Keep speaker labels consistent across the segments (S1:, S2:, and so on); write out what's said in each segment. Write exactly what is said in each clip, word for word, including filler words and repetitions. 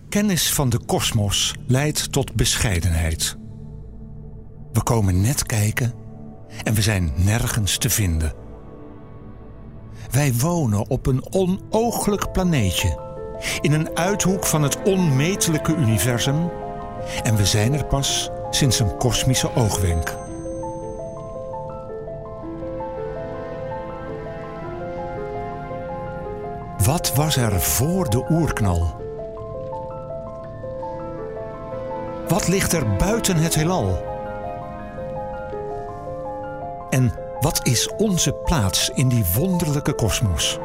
S1: Kennis van de kosmos leidt tot bescheidenheid. We komen net kijken en we zijn nergens te vinden. Wij wonen op een onooglijk planeetje, in een uithoek van het onmetelijke universum, en we zijn er pas sinds een kosmische oogwenk. Wat was er voor de oerknal? Wat ligt er buiten het heelal? En wat is onze plaats in die wonderlijke kosmos?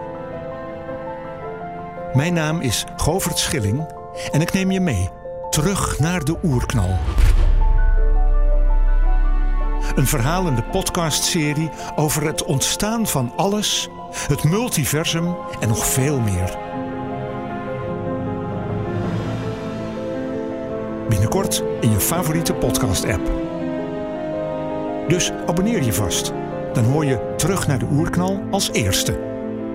S1: Mijn naam is Govert Schilling en ik neem je mee terug naar de oerknal. Een verhalende podcastserie over het ontstaan van alles, het multiversum en nog veel meer. Binnenkort in je favoriete podcast-app. Dus abonneer je vast. Dan hoor je Terug naar de Oerknal als eerste.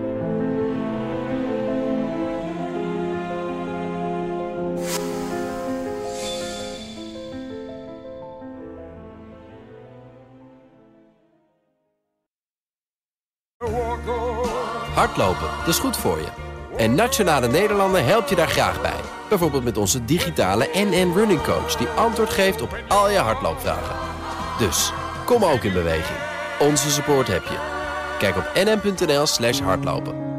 S2: Hardlopen, dat is goed voor je. En Nationale Nederlanden helpt je daar graag bij. Bijvoorbeeld met onze digitale N N Running Coach, die antwoord geeft op al je hardloopvragen. Dus, kom ook in beweging. Onze support heb je. Kijk op n n punt n l slash hardlopen.